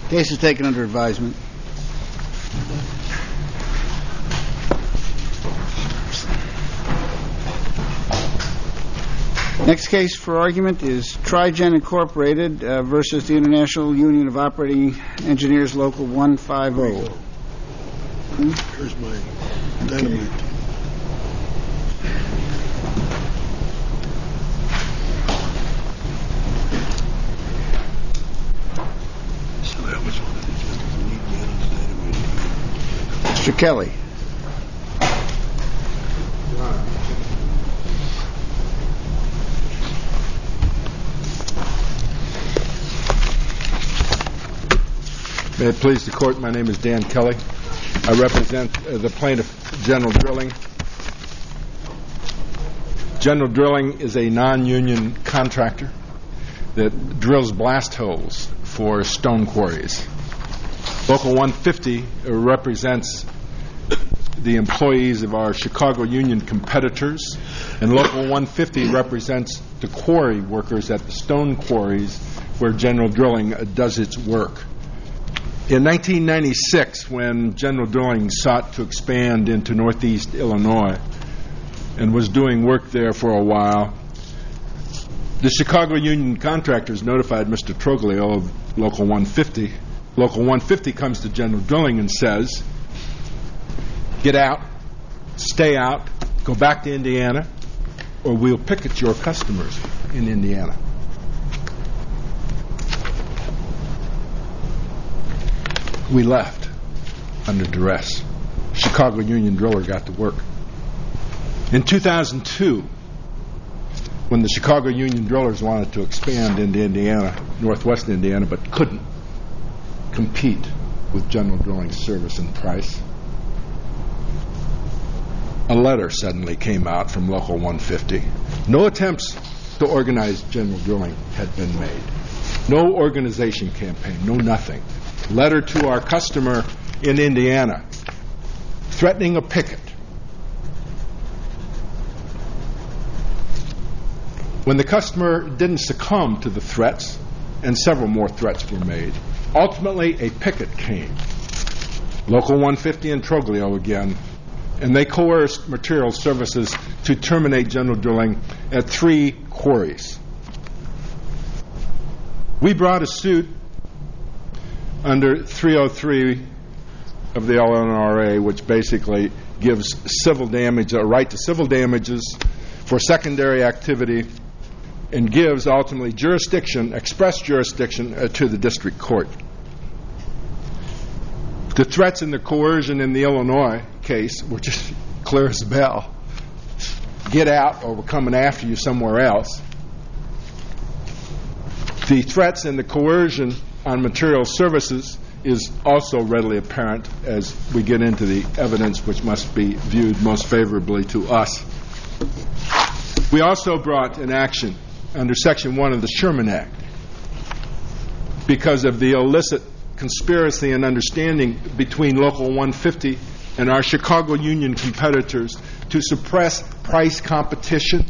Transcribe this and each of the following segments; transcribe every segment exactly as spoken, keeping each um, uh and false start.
Case is taken under advisement. Next case for argument is Trigen Incorporated uh, versus the International Union of Operating Engineers, Local one fifty. Hmm? Here's my dynamite. So that was one of the just neat dynamite. Mister Kelly. May it please the Court, my name is Dan Kelly. I represent uh, the plaintiff, General Drilling. General Drilling is a non-union contractor that drills blast holes for stone quarries. Local one fifty represents the employees of our Chicago Union competitors, and Local one fifty represents the quarry workers at the stone quarries where General Drilling uh, does its work. In nineteen ninety-six, when General Drilling sought to expand into northeast Illinois and was doing work there for a while, the Chicago Union contractors notified Mister Troglio of Local one fifty. Local one fifty comes to General Drilling and says, get out, stay out, go back to Indiana, or we'll picket your customers in Indiana. We left under duress. Chicago Union driller got to work. In two thousand two, when the Chicago Union drillers wanted to expand into Indiana, northwest Indiana, but couldn't compete with General Drilling's service and price, a letter suddenly came out from Local one fifty. No attempts to organize General Drilling had been made. No organization campaign, no nothing. Letter to our customer in Indiana, threatening a picket. When the customer didn't succumb to the threats, and several more threats were made, ultimately a picket came. Local one fifty and Troglio again, and they coerced Material Services to terminate General Drilling at three quarries. We brought a suit under three oh three of the L N R A, which basically gives civil damage, a right to civil damages for secondary activity, and gives ultimately jurisdiction, express jurisdiction, uh, to the district court. The threats and the coercion in the Illinois case were just clear as a bell. Get out, or we're coming after you somewhere else. The threats and the coercion on Material Services is also readily apparent as we get into the evidence, which must be viewed most favorably to us. We also brought an action under Section one of the Sherman Act because of the illicit conspiracy and understanding between Local one fifty and our Chicago Union competitors to suppress price competition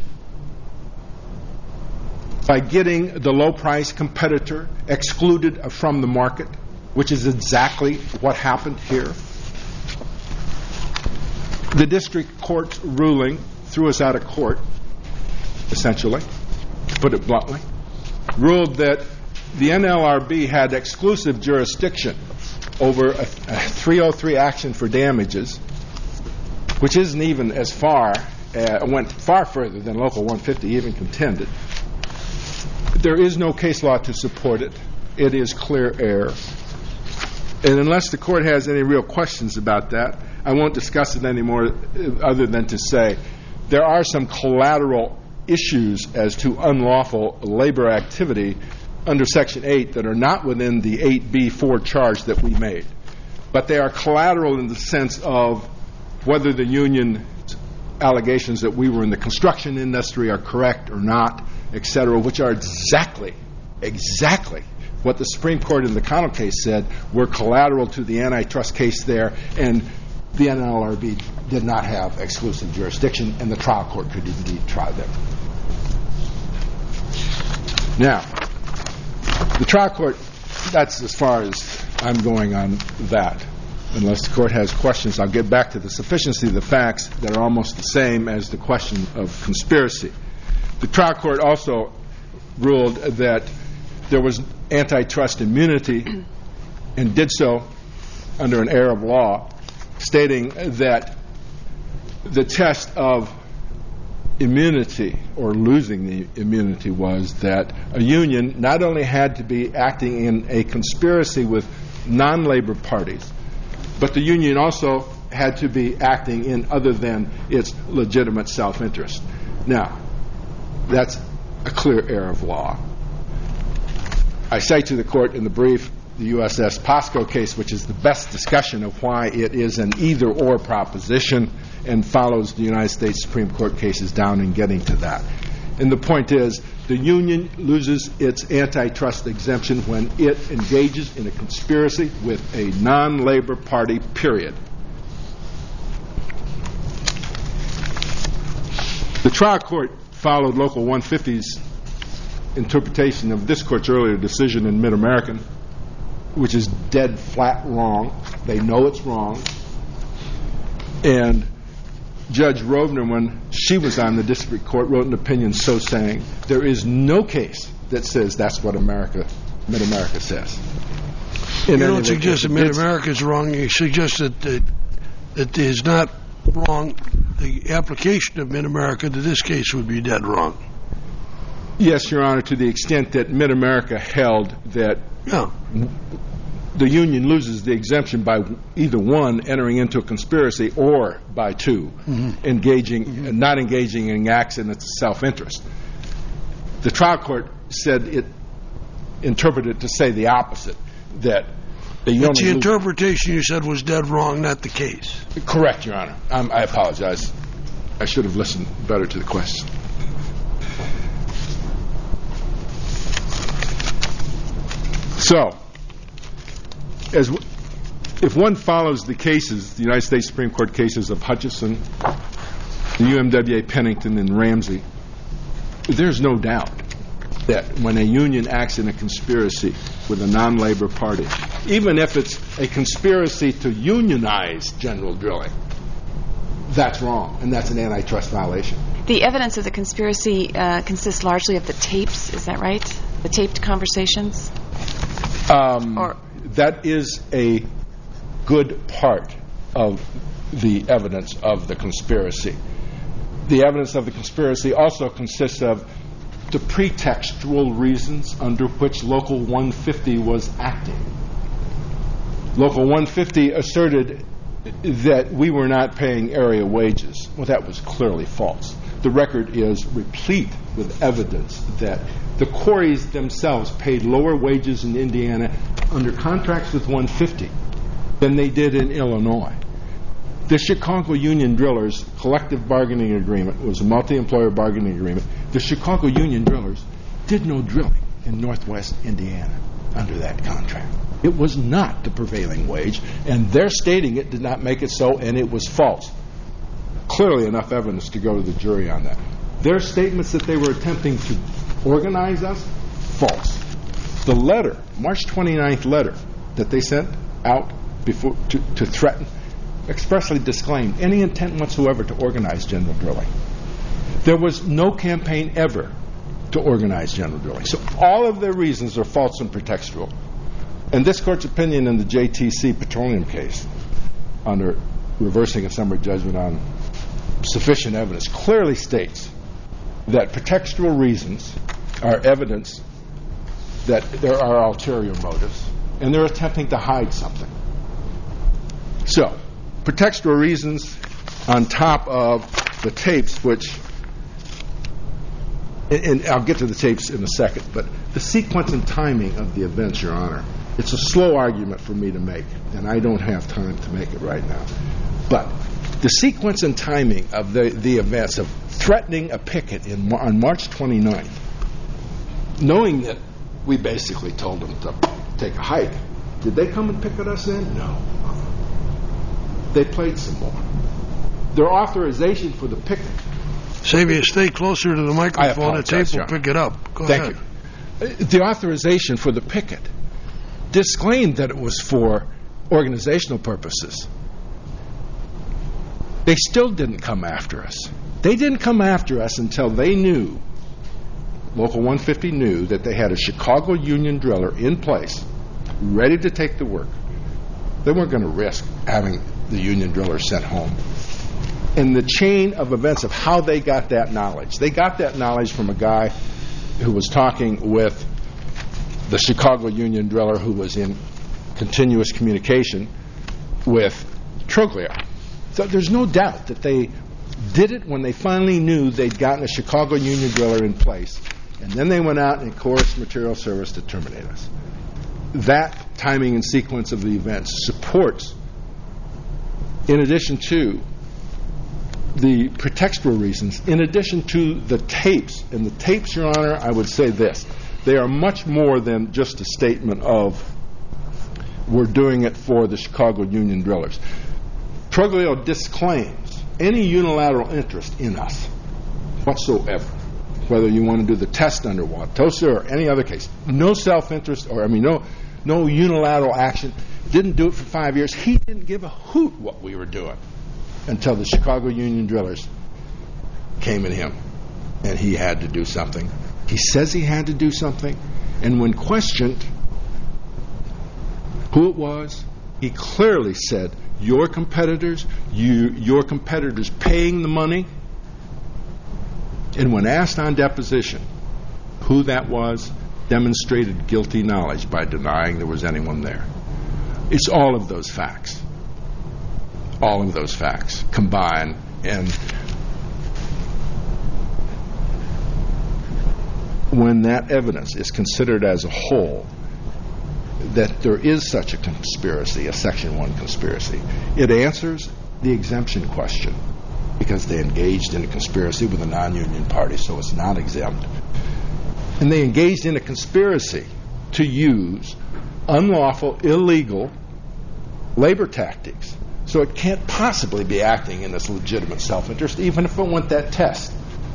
by getting the low-price competitor excluded from the market, which is exactly what happened here. The district court's ruling threw us out of court, essentially, to put it bluntly, ruled that the N L R B had exclusive jurisdiction over a, a three oh three action for damages, which isn't even as far, uh, went far further than Local one fifty even contended. There is no case law to support it. It is clear error. And unless the court has any real questions about that, I won't discuss it anymore other than to say there are some collateral issues as to unlawful labor activity under Section eight that are not within the eight B four charge that we made. But they are collateral in the sense of whether the union allegations that we were in the construction industry are correct or not, et cetera, which are exactly, exactly what the Supreme Court in the Connell case said were collateral to the antitrust case there, and the N L R B did not have exclusive jurisdiction, and the trial court could indeed try them. Now, the trial court, that's as far as I'm going on that. Unless the court has questions, I'll get back to the sufficiency of the facts that are almost the same as the question of conspiracy. The trial court also ruled that there was antitrust immunity and did so under an error of law, stating that the test of immunity or losing the immunity was that a union not only had to be acting in a conspiracy with non-labor parties, but the union also had to be acting in other than its legitimate self-interest. Now, that's a clear error of law. I cite to the court in the brief the U S S POSCO case, which is the best discussion of why it is an either-or proposition and follows the United States Supreme Court cases down in getting to that. And the point is, the union loses its antitrust exemption when it engages in a conspiracy with a non-labor party, period. The trial court followed Local one fifty's interpretation of this court's earlier decision in Mid-American, which is dead flat wrong. They know it's wrong. And Judge Rovner, when she was on the district court, wrote an opinion so saying, there is no case that says that's what America, Mid-America says. You don't suggest that Mid-America is wrong. You suggest that, that it is not wrong. The application of Mid-America to this case would be dead wrong. Yes, Your Honor, to the extent that Mid-America held that yeah. the union loses the exemption by either one, entering into a conspiracy, or by two, mm-hmm. engaging, mm-hmm. not engaging in acts in its self-interest. The trial court said it interpreted to say the opposite, that the But the interpretation you said was dead wrong, not the case. Correct, Your Honor. Um, I apologize. I should have listened better to the question. So, as w- if one follows the cases, the United States Supreme Court cases of Hutchison, the U M W A Pennington, and Ramsey, there's no doubt that when a union acts in a conspiracy with a non-labor party, even if it's a conspiracy to unionize General Drilling, that's wrong, and that's an antitrust violation. The evidence of the conspiracy uh, consists largely of the tapes, is that right? The taped conversations? Um, or that is a good part of the evidence of the conspiracy. The evidence of the conspiracy also consists of the pretextual reasons under which Local one fifty was acting. Local one fifty asserted that we were not paying area wages. Well, that was clearly false. The record is replete with evidence that the quarries themselves paid lower wages in Indiana under contracts with one fifty than they did in Illinois. The Chicago Union Drillers collective bargaining agreement was a multi-employer bargaining agreement. The Chicago Union Drillers did no drilling in northwest Indiana under that contract. It was not the prevailing wage, and their stating it did not make it so, and it was false. Clearly enough evidence to go to the jury on that. Their statements that they were attempting to organize us, false. The letter, March twenty-ninth letter that they sent out before to, to threaten, expressly disclaimed any intent whatsoever to organize General Drilling. There was no campaign ever to organize General Drilling. So all of their reasons are false and pretextual. And this court's opinion in the J T C Petroleum case, under reversing a summary judgment on sufficient evidence, clearly states that pretextual reasons are evidence that there are ulterior motives, and they're attempting to hide something. So, pretextual reasons on top of the tapes, which, and I'll get to the tapes in a second, but the sequence and timing of the events, Your Honor, it's a slow argument for me to make, and I don't have time to make it right now. But the sequence and timing of the, the events of threatening a picket in, on March twenty-ninth, knowing that we basically told them to take a hike. Did they come and picket us then? No. They played some more. Their authorization for the picket. Xavier, stay closer to the microphone. The tape will pick it up. Go Thank ahead. you. The authorization for the picket disclaimed that it was for organizational purposes. They still didn't come after us. They didn't come after us until they knew, Local one fifty knew, that they had a Chicago union driller in place, ready to take the work. They weren't going to risk having the union driller sent home. And the chain of events of how they got that knowledge. They got that knowledge from a guy who was talking with the Chicago union driller who was in continuous communication with Troglio. So there's no doubt that they did it when they finally knew they'd gotten a Chicago union driller in place. And then they went out and coerced Material Service to terminate us. That timing and sequence of the events supports, in addition to the pretextual reasons, in addition to the tapes. And the tapes, Your Honor, I would say this. They are much more than just a statement of, we're doing it for the Chicago union drillers. Troglio disclaims any unilateral interest in us whatsoever, whether you want to do the test under Wauwatosa or any other case. No self-interest, or I mean, no, no unilateral action. Didn't do it for five years. He didn't give a hoot what we were doing until the Chicago union drillers came at him, and he had to do something. He says he had to do something, and when questioned who it was, he clearly said, your competitors, you, your competitors paying the money. And when asked on deposition who that was, demonstrated guilty knowledge by denying there was anyone there. It's all of those facts. All of those facts combine, and when that evidence is considered as a whole, that there is such a conspiracy, a Section one conspiracy, it answers the exemption question, because they engaged in a conspiracy with a non-union party, so it's not exempt. And they engaged in a conspiracy to use unlawful, illegal labor tactics. So it can't possibly be acting in this legitimate self-interest, even if it went that test.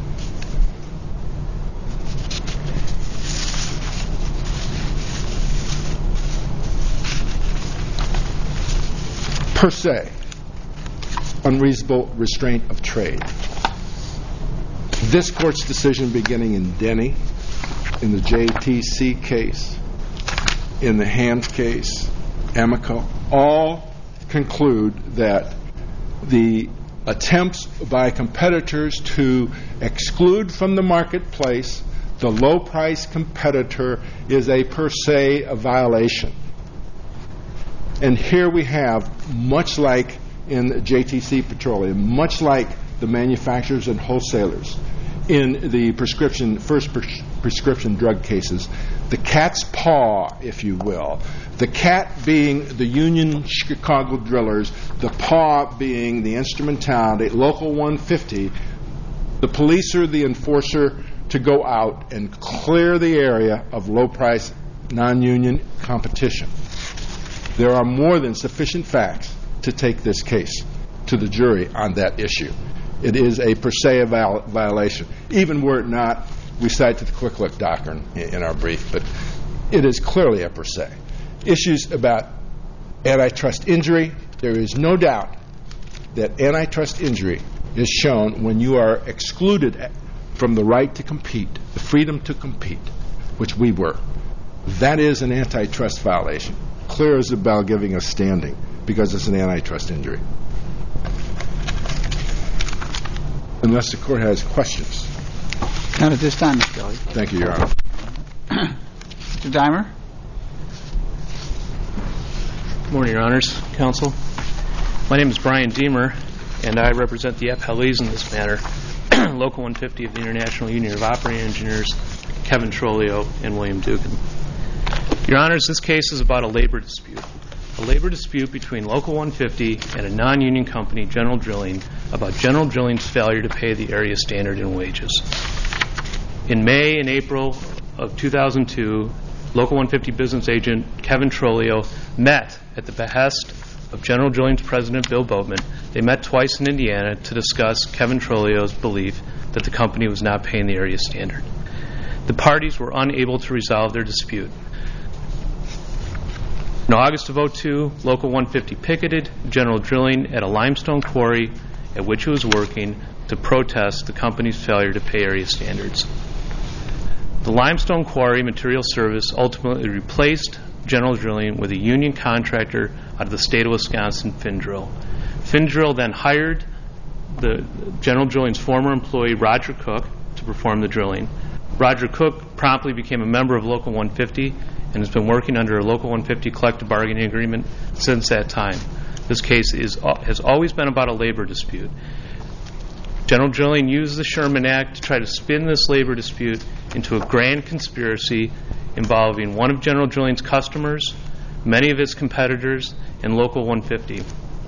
Per se, unreasonable restraint of trade. This court's decision beginning in Denny, in the J T C case, in the Hand case, Amico, all conclude that the attempts by competitors to exclude from the marketplace the low-price competitor is a per se a violation. And here we have, much like in J T C Petroleum, much like the manufacturers and wholesalers in the prescription first pres- prescription drug cases, the cat's paw, if you will, the cat being the union Chicago drillers, the paw being the instrumentality, Local one fifty, the policer, the enforcer, to go out and clear the area of low-price, non-union competition. There are more than sufficient facts to take this case to the jury on that issue. It is a per se viol- violation. Even were it not, we cite to the quick look doctrine in, in our brief, but it is clearly a per se. Issues about antitrust injury, there is no doubt that antitrust injury is shown when you are excluded from the right to compete, the freedom to compete, which we were. That is an antitrust violation. Clear as a bell, giving us standing, because it's an antitrust injury. Unless the court has questions. Not at this time, Mister Kelly. Thank you, Your Honor. Mister Dimer? Good morning, Your Honors, Counsel. My name is Brian Deemer, and I represent the appellees in this matter, Local one fifty of the International Union of Operating Engineers, Kevin Troglio, and William Dugan. Your Honors, this case is about a labor dispute. A labor dispute between Local one fifty and a non-union company, General Drilling, about General Drilling's failure to pay the area standard in wages. In May and April of two thousand two, Local one fifty business agent Kevin Troglio met at the behest of General Drilling's president, Bill Boatman. They met twice in Indiana to discuss Kevin Troglio's belief that the company was not paying the area standard. The parties were unable to resolve their dispute. In August of oh two, Local one fifty picketed General Drilling at a limestone quarry at which it was working to protest the company's failure to pay area standards. The limestone quarry Material Service ultimately replaced General Drilling with a union contractor out of the state of Wisconsin, Findrill. Findrill then hired the General Drilling's former employee, Roger Cook, to perform the drilling. Roger Cook promptly became a member of Local one fifty and has been working under a Local one fifty collective bargaining agreement since that time. This case is, has always been about a labor dispute. General Drilling used the Sherman Act to try to spin this labor dispute into a grand conspiracy involving one of General Drilling's customers, many of its competitors, and Local one fifty.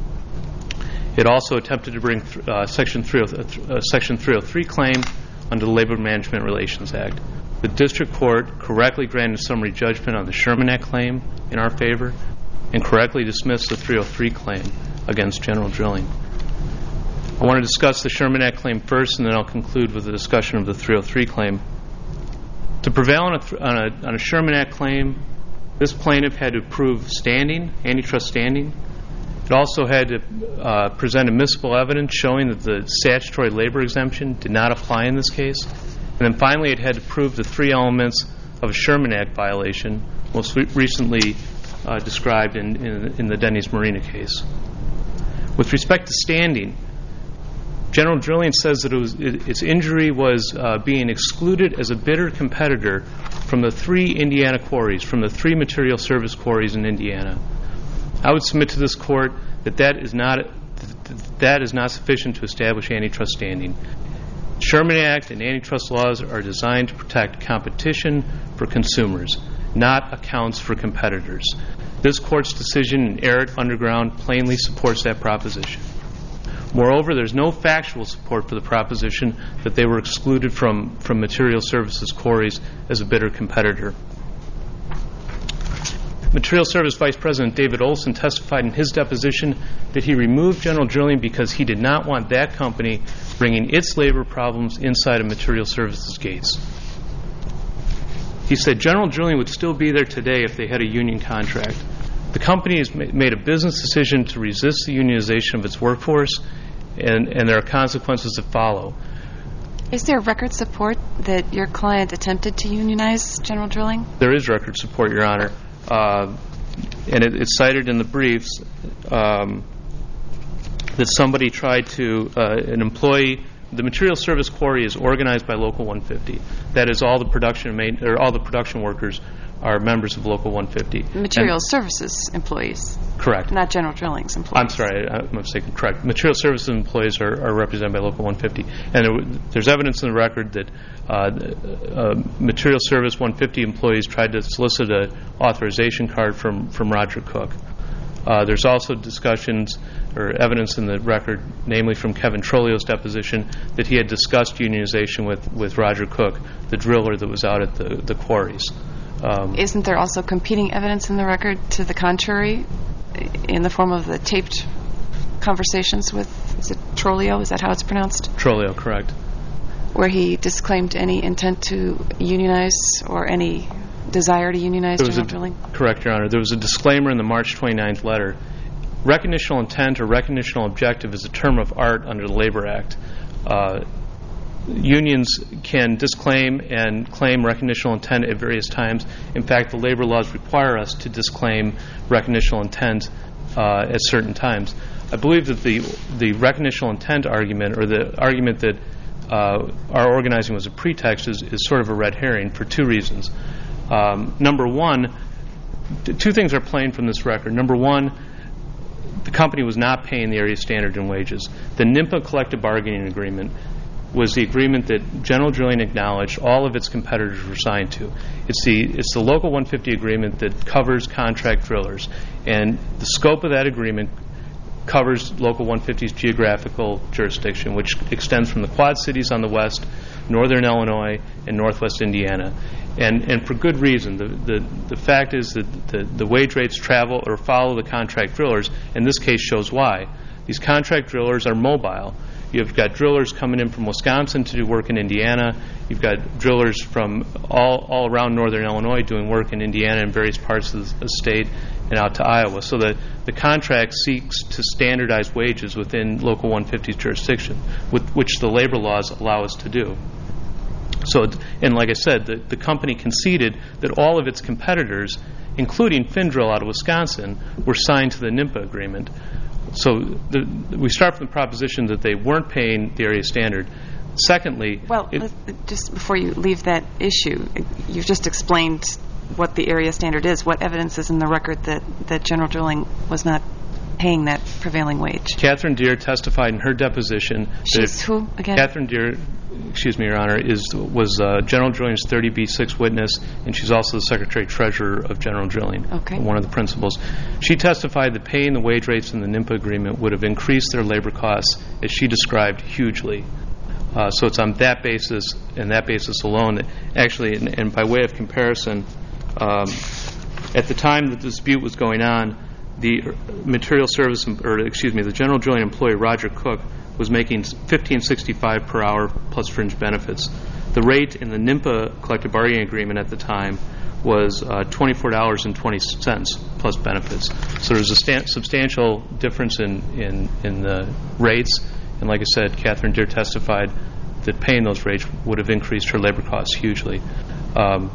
It also attempted to bring uh, Section three oh, uh, Section three oh three claim under the Labor Management Relations Act. The district court correctly granted summary judgment on the Sherman Act claim in our favor and correctly dismissed the three oh three claim against General Drilling. I want to discuss the Sherman Act claim first, and then I'll conclude with a discussion of the three oh three claim. To prevail on a, th- on a, on a Sherman Act claim, this plaintiff had to prove standing, antitrust standing. It also had to uh, present admissible evidence showing that the statutory labor exemption did not apply in this case. And then finally, it had to prove the three elements of a Sherman Act violation, most re- recently uh, described in, in, in the Denny's Marina case. With respect to standing, General Drilling says that it was, it, its injury was uh, being excluded as a bidder competitor from the three Indiana quarries, from the three material service quarries in Indiana. I would submit to this court that that is not that is not sufficient to establish antitrust standing. Sherman Act and antitrust laws are designed to protect competition for consumers, not accounts for competitors. This court's decision in Eric Underground plainly supports that proposition. Moreover, there's no factual support for the proposition that they were excluded from, from material services quarries as a bidder competitor. Material Service Vice President David Olson testified in his deposition that he removed General Drilling because he did not want that company bringing its labor problems inside of Material Services gates. He said General Drilling would still be there today if they had a union contract. The company has made a business decision to resist the unionization of its workforce, and, and there are consequences that follow. Is there record support that your client attempted to unionize General Drilling? There is record support, Your Honor. Uh, and it, it's cited in the briefs um, that somebody tried to, uh, an employee, the material service quarry is organized by Local one fifty. That is, all the production main, or all the production workers are members of Local one fifty. Material and, Services employees. Correct. Not General Drilling's employees. I'm sorry, I'm mistaken. Correct. Material Services employees are, are represented by Local one fifty. And there, there's evidence in the record that uh, uh, Material Service one fifty employees tried to solicit an authorization card from, from Roger Cook. Uh, there's also discussions or evidence in the record, namely from Kevin Trollio's deposition, that he had discussed unionization with, with Roger Cook, the driller that was out at the, the quarries. Um, Isn't there also competing evidence in the record to the contrary in the form of the taped conversations with, is it Trollio? Is that how it's pronounced? Trollio, correct. Where he disclaimed any intent to unionize or any desire to unionize General a, Drilling? Correct, Your Honor. There was a disclaimer in the March twenty-ninth letter. Recognitional intent or recognitional objective is a term of art under the Labor Act. Uh, unions can disclaim and claim recognitional intent at various times. In fact, the labor laws require us to disclaim recognitional intent uh, at certain times. I believe that the the recognitional intent argument, or the argument that uh, our organizing was a pretext, is, is sort of a red herring for two reasons. Um, number one, two things are plain from this record. Number one, the company was not paying the area standard in wages. The NIMPA collective bargaining agreement was the agreement that General Drilling acknowledged all of its competitors were signed to. It's the it's the Local one fifty agreement that covers contract drillers, and the scope of that agreement covers Local one fifty's geographical jurisdiction, which extends from the Quad Cities on the west, northern Illinois, and northwest Indiana. And and for good reason. The the, the fact is that the, the wage rates travel or follow the contract drillers, and this case shows why. These contract drillers are mobile. You've got drillers coming in from Wisconsin to do work in Indiana. You've got drillers from all, all around northern Illinois doing work in Indiana and various parts of the state. and out to Iowa. So the, the contract seeks to standardize wages within Local one fifty's jurisdiction, with, which the labor laws allow us to do. So, and like I said, the, the company conceded that all of its competitors, including Findrill out of Wisconsin, were signed to the NIMPA agreement. So the, we start from the proposition that they weren't paying the area standard. Secondly, well, it, just before you leave that issue, you've just explained what the area standard is. What evidence is in the record that, that General Drilling was not paying that prevailing wage? Catherine Deere testified in her deposition. She's who again? Catherine Deere, excuse me, Your Honor, is was uh, General Drilling's thirty B six witness, and she's also the Secretary Treasurer of General Drilling, okay. one of the principals. She testified that paying the wage rates in the NIMPA agreement would have increased their labor costs, as she described, hugely. Uh, so it's on that basis and that basis alone that actually, and, and by way of comparison, um, at the time that the dispute was going on, the material service, or excuse me, the General Drilling employee Roger Cook was making fifteen sixty-five per hour plus fringe benefits. The rate in the NIMPA collective bargaining agreement at the time was uh, twenty-four dollars and twenty cents plus benefits. So there's a sta- substantial difference in, in, in the rates. And like I said, Catherine Deere testified that paying those rates would have increased her labor costs hugely. Um,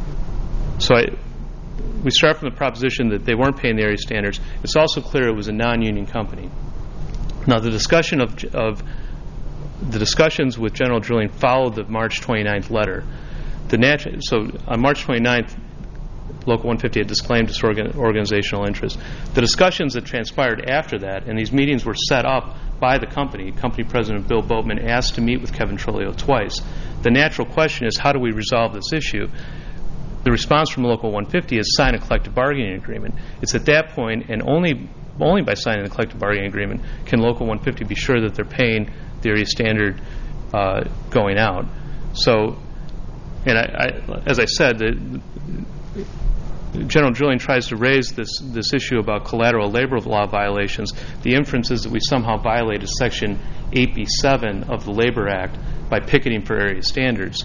so I, we start from the proposition that they weren't paying the area standards. It's also clear it was a non-union company. Now, the discussion of, of the discussions with General Drilling followed the March twenty-ninth letter. The natu- so on March twenty-ninth, Local one fifty had disclaimed its organ- organizational interest. The discussions that transpired after that, and these meetings were set up by the company. Company President Bill Boatman asked to meet with Kevin Trolio twice. The natural question is, how do we resolve this issue? The response from Local one fifty is sign a collective bargaining agreement. It's at that point, and only only by signing the collective bargaining agreement, can Local one fifty be sure that they're paying the area standard uh, going out. So, and I, I, as I said, the, General Drilling tries to raise this, this issue about collateral labor law violations. The inference is that we somehow violated Section eight B seven of the Labor Act by picketing for area standards.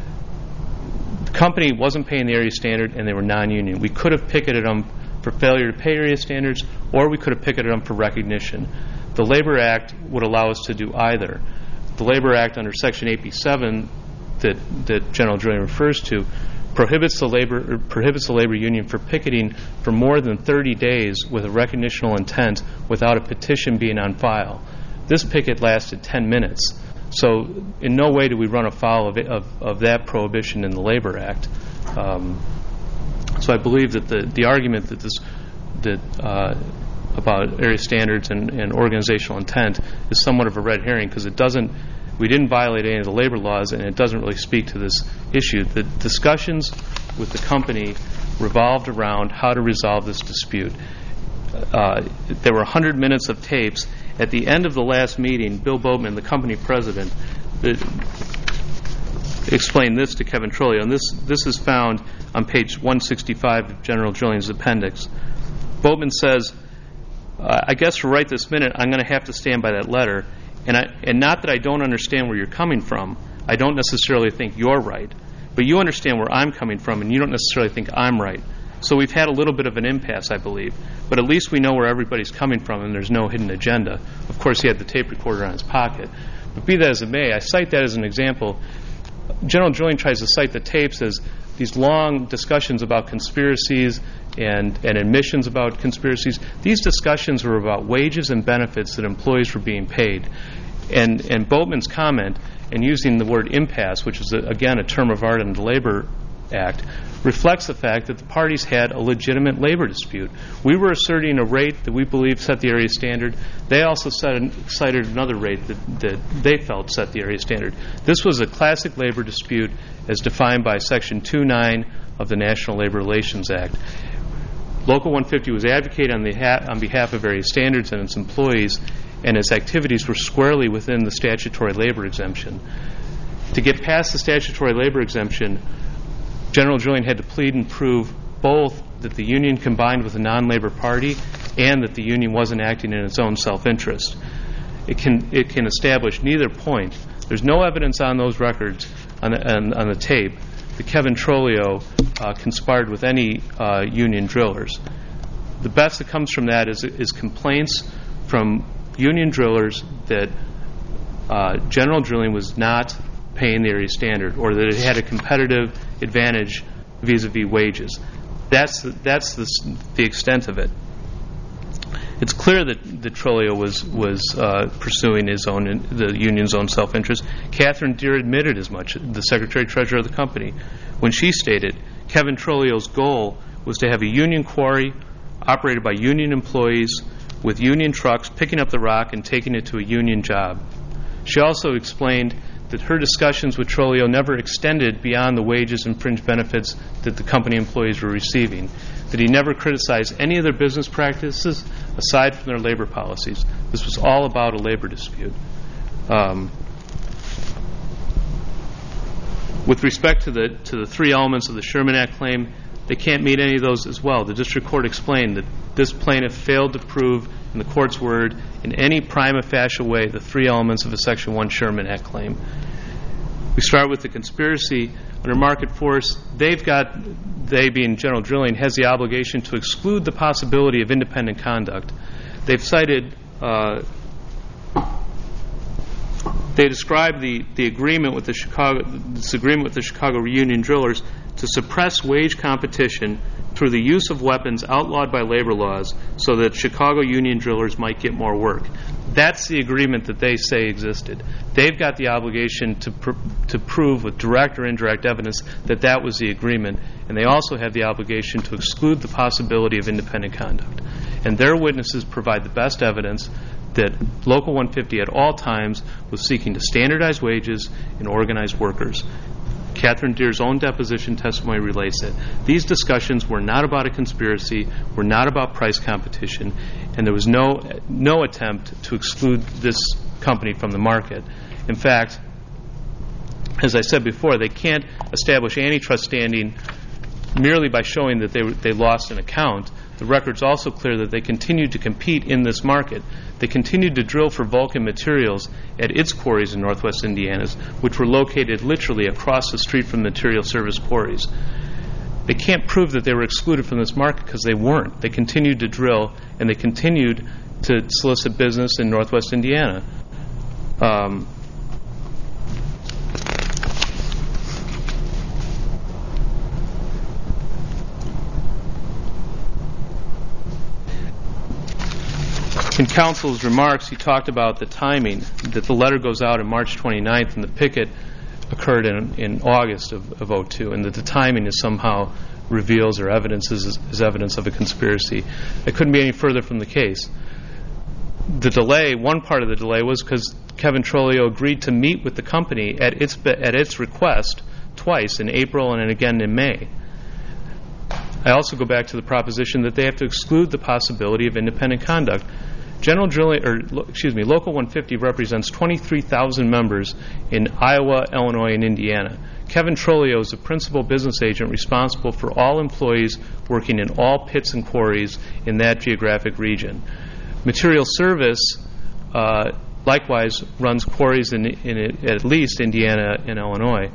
The company wasn't paying the area standard, and they were non-union. We could have picketed them for failure to pay area standards, or we could have picketed them for recognition. The Labor Act would allow us to do either. The Labor Act under Section eight B seven that, that General Drilling refers to prohibits the labor prohibits the labor union for picketing for more than thirty days with a recognitional intent without a petition being on file. This picket lasted ten minutes. So in no way do we run afoul of, of, of that prohibition in the Labor Act. Um, so I believe that the, the argument that this that uh, about area standards and, and organizational intent is somewhat of a red herring, because it doesn't we didn't violate any of the labor laws, and it doesn't really speak to this issue. The discussions with the company revolved around how to resolve this dispute. Uh, there were one hundred minutes of tapes. At the end of the last meeting, Bill Boatman, the company president, the, explained this to Kevin Trolio, and this, this is found on page one sixty-five of General Drilling's appendix. Boatman says, uh, I guess for right this minute, I'm going to have to stand by that letter. And, I, and not that I don't understand where you're coming from. I don't necessarily think you're right. But you understand where I'm coming from, and you don't necessarily think I'm right. So we've had a little bit of an impasse, I believe. But at least we know where everybody's coming from, and there's no hidden agenda. Of course, he had the tape recorder in his pocket. But be that as it may, I cite that as an example. General Drilling tries to cite the tapes as these long discussions about conspiracies and, and admissions about conspiracies. These discussions were about wages and benefits that employees were being paid. And, and Boatman's comment, and using the word impasse, which is, a, again, a term of art in the Labor Act, reflects the fact that the parties had a legitimate labor dispute. We were asserting a rate that we believe set the area standard. They also said, cited another rate that, that they felt set the area standard. This was a classic labor dispute as defined by Section two point nine of the National Labor Relations Act. Local one fifty was advocating on, the ha- on behalf of area standards and its employees, and its activities were squarely within the statutory labor exemption. To get past the statutory labor exemption, General Drilling had to plead and prove both that the union combined with a non-labor party and that the union wasn't acting in its own self-interest. It can it can establish neither point. There's no evidence on those records, on the, on, on the tape, that Kevin Trolio uh, conspired with any uh, union drillers. The best that comes from that is, is complaints from union drillers that uh, General Drilling was not paying the area standard, or that it had a competitive advantage vis-a-vis wages. That's the, that's the, the extent of it. It's clear that, that Trolio was was uh, pursuing his own, the union's own self-interest. Catherine Deere admitted as much, the Secretary-Treasurer of the company, when she stated Kevin Trolio's goal was to have a union quarry operated by union employees with union trucks picking up the rock and taking it to a union job. She also explained that her discussions with Trolio never extended beyond the wages and fringe benefits that the company employees were receiving, that he never criticized any of their business practices aside from their labor policies. This was all about a labor dispute. Um, with respect to the to the three elements of the Sherman Act claim, they can't meet any of those as well. The district court explained that this plaintiff failed to prove, in the court's word, in any prima facie way the three elements of a Section one Sherman Act claim. We start with the conspiracy. Under market force, they've got, they being General Drilling, has the obligation to exclude the possibility of independent conduct. They've cited, uh, they described the, the agreement with the Chicago, this agreement with the Chicago Union Drillers to suppress wage competition through the use of weapons outlawed by labor laws so that Chicago Union Drillers might get more work. That's the agreement that they say existed. They've got the obligation to pr- to prove with direct or indirect evidence that that was the agreement, and they also have the obligation to exclude the possibility of independent conduct. And their witnesses provide the best evidence that Local one fifty at all times was seeking to standardize wages and organize workers. Catherine Deere's own deposition testimony relates it. These discussions were not about a conspiracy, were not about price competition, and there was no no attempt to exclude this company from the market. In fact, as I said before, they can't establish antitrust standing merely by showing that they they lost an account. The record's also clear that they continued to compete in this market. They continued to drill for Vulcan Materials at its quarries in northwest Indiana, which were located literally across the street from Material Service quarries. They can't prove that they were excluded from this market because they weren't. They continued to drill, and they continued to solicit business in northwest Indiana. Um, In counsel's remarks, he talked about the timing, that the letter goes out on March twenty-ninth and the picket occurred in, in August of, of oh two, and that the timing is somehow reveals or evidences is, is evidence of a conspiracy. It couldn't be any further from the case. The delay, one part of the delay was because Kevin Trolio agreed to meet with the company at its at its request twice, in April and again in May. I also go back to the proposition that they have to exclude the possibility of independent conduct. General Drilling, or excuse me, Local one fifty represents twenty-three thousand members in Iowa, Illinois, and Indiana. Kevin Trolio is the principal business agent responsible for all employees working in all pits and quarries in that geographic region. Material Service, uh, likewise, runs quarries in, in at least Indiana and Illinois.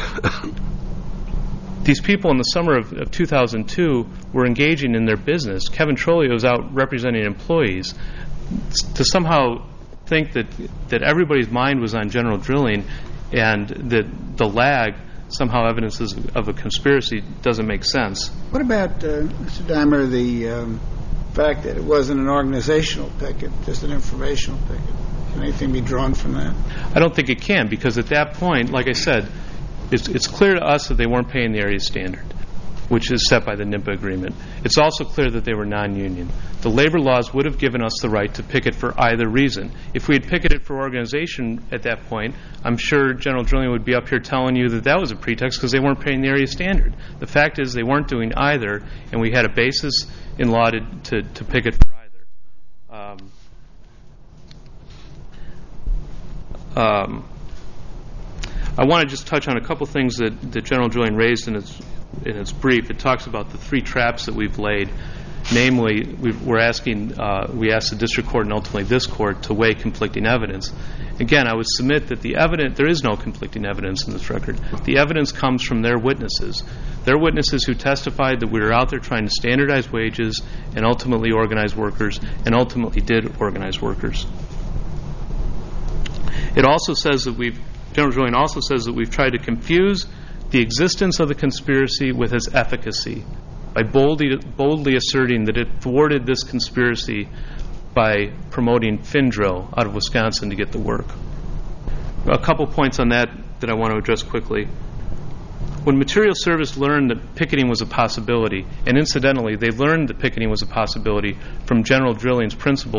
These people in the summer of, of two thousand two were engaging in their business. Kevin Trolio is out representing employees. To somehow think that, that everybody's mind was on General Drilling and that the lag somehow evidences of a conspiracy doesn't make sense. What about, uh, Mister Dimer, the um, fact that it wasn't an organizational picket, just an informational picket? Can anything be drawn from that? I don't think it can, because at that point, like I said, it's, it's clear to us that they weren't paying the area standard, which is set by the NIMPA agreement. It's also clear that they were non-union. The labor laws would have given us the right to picket for either reason. If we had picketed for organization at that point, I'm sure General Drilling would be up here telling you that that was a pretext because they weren't paying the area standard. The fact is they weren't doing either, and we had a basis in law to, to, to picket for either. Um, um, I want to just touch on a couple things that, that General Drilling raised in its in its brief. It talks about the three traps that we've laid. Namely, we we're asking, uh, we asked the district court and ultimately this court to weigh conflicting evidence. Again, I would submit that the evidence, there is no conflicting evidence in this record. The evidence comes from their witnesses. Their witnesses who testified that we were out there trying to standardize wages and ultimately organize workers, and ultimately did organize workers. It also says that we've, General Drilling also says that we've tried to confuse the existence of the conspiracy with its efficacy by boldly, boldly asserting that it thwarted this conspiracy by promoting Findrill out of Wisconsin to get the work. A couple points on that that I want to address quickly. When Material Service learned that picketing was a possibility, and incidentally, they learned that picketing was a possibility from General Drilling's principal